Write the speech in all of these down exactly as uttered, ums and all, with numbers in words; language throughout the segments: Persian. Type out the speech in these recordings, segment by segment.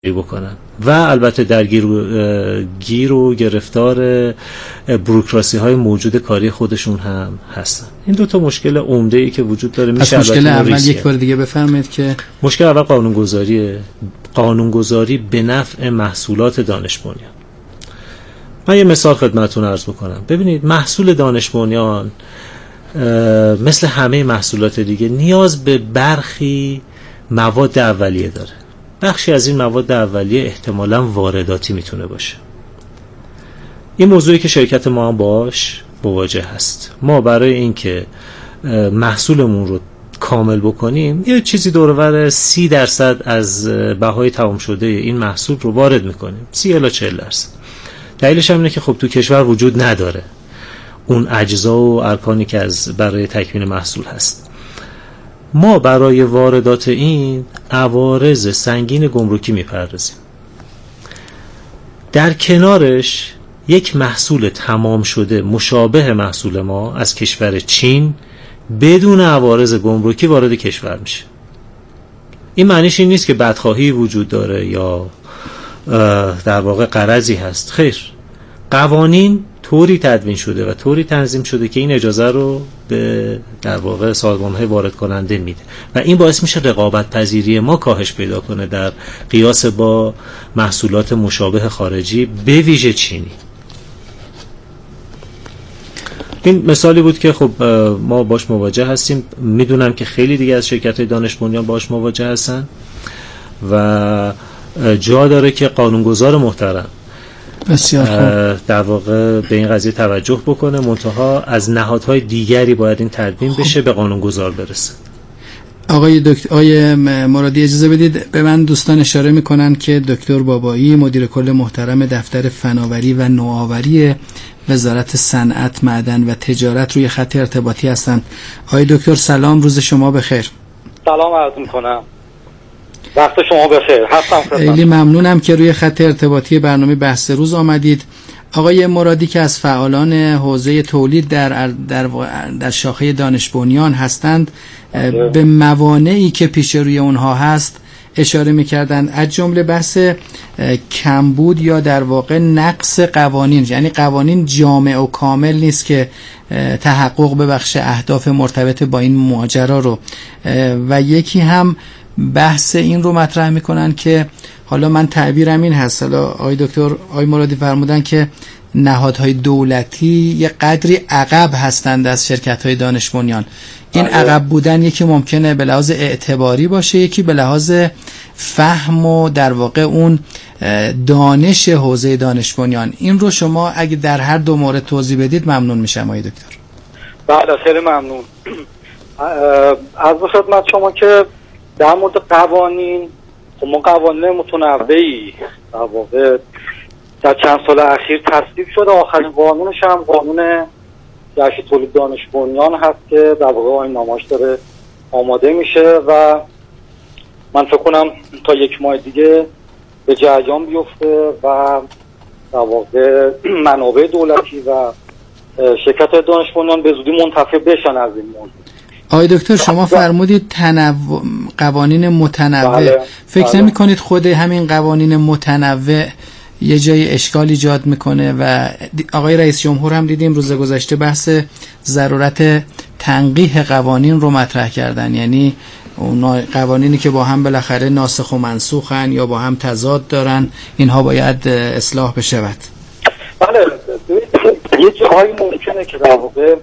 بکنن و البته درگیر گیر و گرفتار بوروکراسی های موجود کاری خودشون هم هستن. این دو تا مشکل عمده ای که وجود داره. میشه مشکل اول یک بار دیگه بفرمایید که مشکل اول قانونگذاریه. قانونگذاری به نفع محصولات دانش بنیان. من یه مثال خدمتتون عرض بکنم. ببینید محصول دانش بنیان مثل همه محصولات دیگه نیاز به برخی مواد اولیه داره. بخشی از این مواد اولیه احتمالاً وارداتی میتونه باشه. این موضوعی که شرکت ما هم باش مواجه هست. ما برای اینکه محصولمون رو کامل بکنیم یه چیزی دور و بر سی درصد از بهای تمام شده این محصول رو وارد میکنیم، سی الی چهل درصد. دلیلش هم اینه که خب تو کشور وجود نداره اون اجزا و ارکانی که از برای تکمیل محصول هست. ما برای واردات این عوارض سنگین گمرکی میپردازیم. در کنارش یک محصول تمام شده مشابه محصول ما از کشور چین بدون عوارض گمرکی وارد کشور میشه. این معنیش این نیست که بدخواهی وجود داره یا در واقع غرضی هست. خیر، قوانین طوری تدوین شده و طوری تنظیم شده که این اجازه رو به در واقع سازمان‌های وارد کننده میده و این باعث میشه رقابت پذیری ما کاهش پیدا کنه در قیاس با محصولات مشابه خارجی به ویژه چینی. این مثالی بود که خب ما باش مواجه هستیم. میدونم که خیلی دیگه از شرکت‌های دانش بنیان باش مواجه هستن و جا داره که قانونگذار محترم بسیار خوب در واقع به این قضیه توجه بکنه، منتها از نهادهای دیگری باید این تدوین بشه به قانونگذار برسه. آقای دکتر آقای مرادی اجازه بدید به من دوستان اشاره میکنن که دکتر بابایی مدیر کل محترم دفتر فناوری و نوآوری وزارت صنعت، معدن و تجارت روی خط ارتباطی هستند. آقای دکتر سلام، روز شما بخیر. سلام عرض میکنم، وقت شما بخیر. هستم. خیلی ممنونم که روی خط ارتباطی برنامه بحث روز آمدید. آقای مرادی که از فعالان حوزه تولید در در در شاخه دانش بنیان هستند به موانعی که پیش روی اونها هست اشاره می‌کردند، از جمله بحث کمبود یا در واقع نقص قوانین، یعنی قوانین جامع و کامل نیست که تحقق ببخشه اهداف مرتبط با این ماجرا رو، و یکی هم بحث این رو مطرح میکنن که حالا من تعبیرم این هست، حالا آقای دکتر آقای مرادی فرمودن که نهادهای دولتی یه قدری عقب هستند از شرکت‌های دانش بنیان. این عقب بودن یکی ممکنه به لحاظ اعتباری باشه، یکی به لحاظ فهم و در واقع اون دانش حوزه دانش بنیان. این رو شما اگه در هر دو مورد توضیح بدید ممنون میشم آقای دکتر. بله خیلی ممنون. از خدمت شما که در مورد قوانین، خب ما قوانین متنوعی در واقع در چند سال اخیر تصویب شده. آخرین قانونش هم قانون جشن تولید دانش بنیان هست که در واقع آیین نامه‌اش داره آماده میشه و من فکر کنم تا یک ماه دیگه به جریان بیفته و در واقع منابع دولتی و شرکت‌های دانش بنیان به زودی منتفع بشن از این موضوع. آقای دکتر شما فرمودید تنوع، قوانین متنوع. بله، فکر بله. نمی کنید خود همین قوانین متنوع یه جای اشکال ایجاد میکنه؟ و آقای رئیس جمهور هم دیدیم روز گذشته بحث ضرورت تنقیح قوانین رو مطرح کردن، یعنی اون قوانینی که با هم بالاخره ناسخ و منسوخن یا با هم تضاد دارن، اینها باید اصلاح بشود. بله، یه جایی ممکنه که در واقع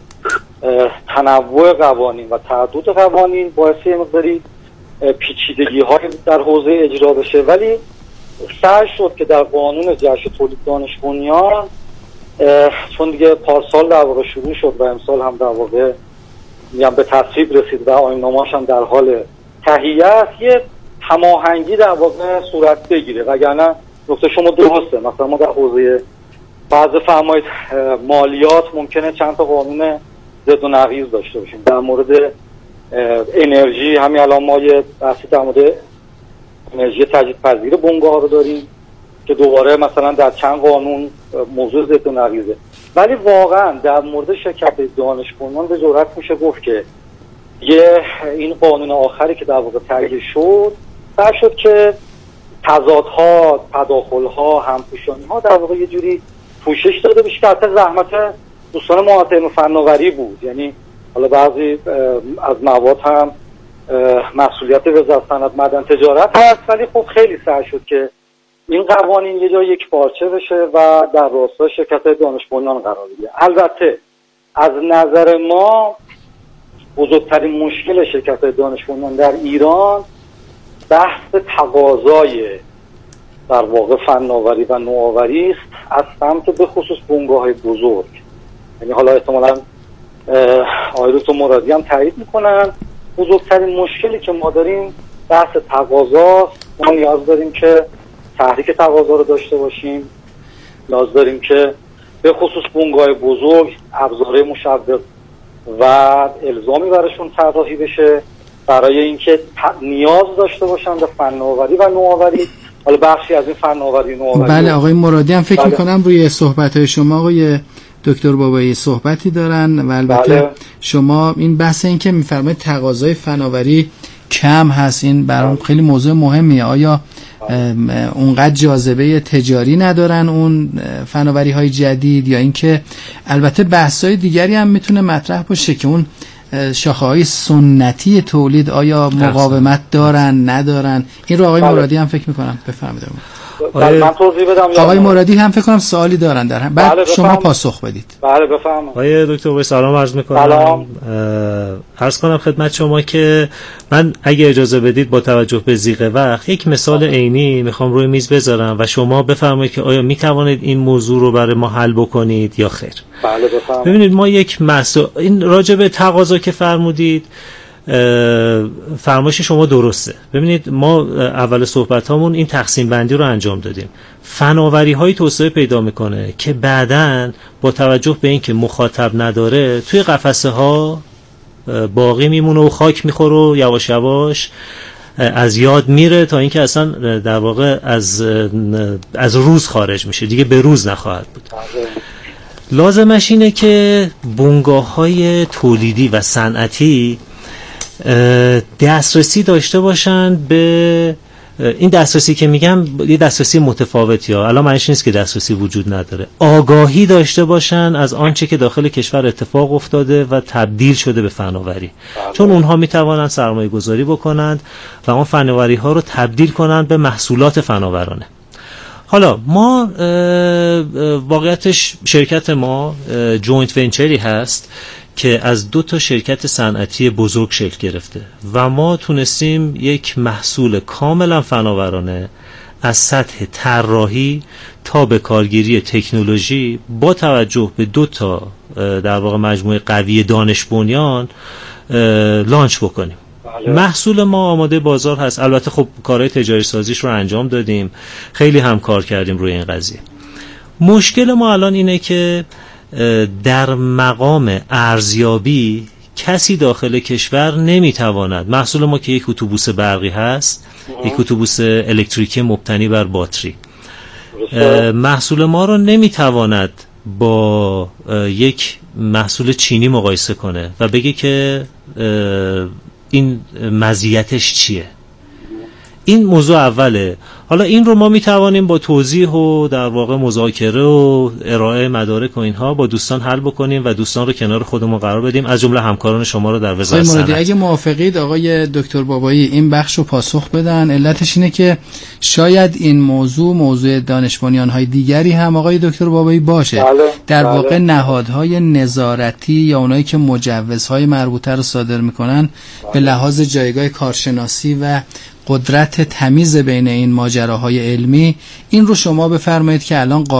تنوع قوانین و تعدد قوانین باعث مقداری پیچیدگی های در حوزه اجرا بشه، ولی سعی شد که در قانون جشن تولید دانش بنیان، چون دیگه پارسال در واقع شروع شد و امسال هم در واقع میگم به تصویب رسید و آیین نامه‌اش هم در حال تهیه است، یه هماهنگی در واقع صورت بگیره. وگرنه نکته شما درسته، مثلا ما در حوزه بعض فرمایید مالیات ممکنه چند تا قانون ضد و نقیض داشته باشیم. در مورد انرژی همین الان ما یه بحثی در مورد انرژی تجدیدپذیر بنگاه رو داریم که دوباره مثلا در چند قانون موضوع ضد و نقیضه، ولی واقعا در مورد شرکت دانش بنیان به جرئت میشه گفت که یه این قانون آخری که در واقع تهیه شد سعی شد که تضادها، تداخلها، همپوشانی‌ها در واقع یه جوری پوشش داده بشه که حتی زحمت دوستان معتم فناوری بود. یعنی حالا بعضی از مواد هم مسئولیت وزارت صنعت معدن تجارت هست، ولی خب خیلی سعی شد که این قوانین یه جای یک پارچه بشه و در راستای شرکت دانش بنیان قرار بگیره. البته از نظر ما بزرگترین مشکل شرکت دانش بنیان در ایران بحث تقاضای در واقع فناوری و نوآوری است از سمت به خصوص بنگاه‌های بزرگ. یعنی حالا احتمالاً آقای دکتر مرادی هم تایید میکنن بزرگترین مشکلی که ما داریم بحث تقاضاست. ما نیاز داریم که تحریک تقاضا رو داشته باشیم، نیاز داریم که به خصوص بنگاه بزرگ ابزار مشوق و الزامی براشون طراحی بشه برای اینکه نیاز داشته باشن به فناوری و نوآوری. حالا بخشی از این فناوری نوآوری بله آقای مرادی هم فکر بله. میکنم روی صحبت‌های شما آقای دکتر بابایی صحبتی دارن و البته بله. شما این بحث این که میفرمایید تقاضای فناوری کم هست، این برام بله. خیلی موضوع مهمیه. آیا اونقدر جاذبه تجاری ندارن اون فناوری های جدید، یا اینکه البته بحث های دیگری هم میتونه مطرح باشه که اون شاخه های سنتی تولید آیا مقاومت دارن ندارن؟ این رو آقای بله. مرادی هم فکر میکنم بفرمایید. آقای من توضیح بدم آقای مرادی هم فکر کنم سوالی دارن در هم. بعد بله شما پاسخ بدید. بله بفرمایید. آقای دکتر به سلام عرض می‌کنم. عرض کنم خدمت شما که من اگه اجازه بدید با توجه به ضیق وقت یک مثال عینی میخوام روی میز بذارم و شما بفرمایید که آیا میتوانید این موضوع رو برای ما حل بکنید یا خیر. بله بفرمایید. ببینید ما یک مسئله این راجع به تقاضا که فرمودید فرمایش شما درسته. ببینید ما اول صحبت هامون این تقسیم بندی رو انجام دادیم. فناوری های توسعه پیدا میکنه که بعداً با توجه به اینکه مخاطب نداره توی قفسه ها باقی میمونه و خاک میخوره و یواش یواش از یاد میره تا اینکه اصلا در واقع از از روز خارج میشه، دیگه به روز نخواهد بود. لازمش اینه که بنگاه های تولیدی و صنعتی دسترسی داشته باشن به این دسترسی که میگم یه دسترسی متفاوتی ها، الان معنیش نیست که دسترسی وجود نداره، آگاهی داشته باشن از آنچه که داخل کشور اتفاق افتاده و تبدیل شده به فناوری، چون اونها میتوانند سرمایه گذاری بکنند و اون فناوری ها رو تبدیل کنند به محصولات فناورانه. حالا ما واقعیتش شرکت ما جوینت ونچری هست که از دو تا شرکت صنعتی بزرگ شکل گرفته و ما تونستیم یک محصول کاملا فناورانه از سطح طراحی تا به کارگیری تکنولوژی با توجه به دو تا در واقع مجموعه قوی دانش بنیان لانچ بکنیم. بله. محصول ما آماده بازار هست. البته خب کارهای تجاری سازیش رو انجام دادیم، خیلی هم کار کردیم روی این قضیه. مشکل ما الان اینه که در مقام ارزیابی کسی داخل کشور نمیتواند، محصول ما که یک اتوبوس برقی هست، یک اتوبوس الکتریکی مبتنی بر باتری، محصول ما رو نمیتواند با یک محصول چینی مقایسه کنه و بگه که این مزیتش چیه. این موضوع اوله. حالا این رو ما میتوانیم با توضیح و در واقع مذاکره و ارائه مدارک و اینها با دوستان حل بکنیم و دوستان رو کنار خودمون قرار بدیم، از جمله همکاران شما رو در وزارت صنعت. اگه موافقید آقای دکتر بابایی این بخش رو پاسخ بدن. علتش اینه که شاید این موضوع موضوع دانش بنیان‌های دیگری هم آقای دکتر بابایی باشه. بله، در بله. واقع نهادهای نظارتی یا اونایی که مجوزهای مربوطه رو صادر میکنن بله. به لحاظ جایگاه کارشناسی و قدرت تمیز بین این ماجراهای علمی، این رو شما بفرمایید که الان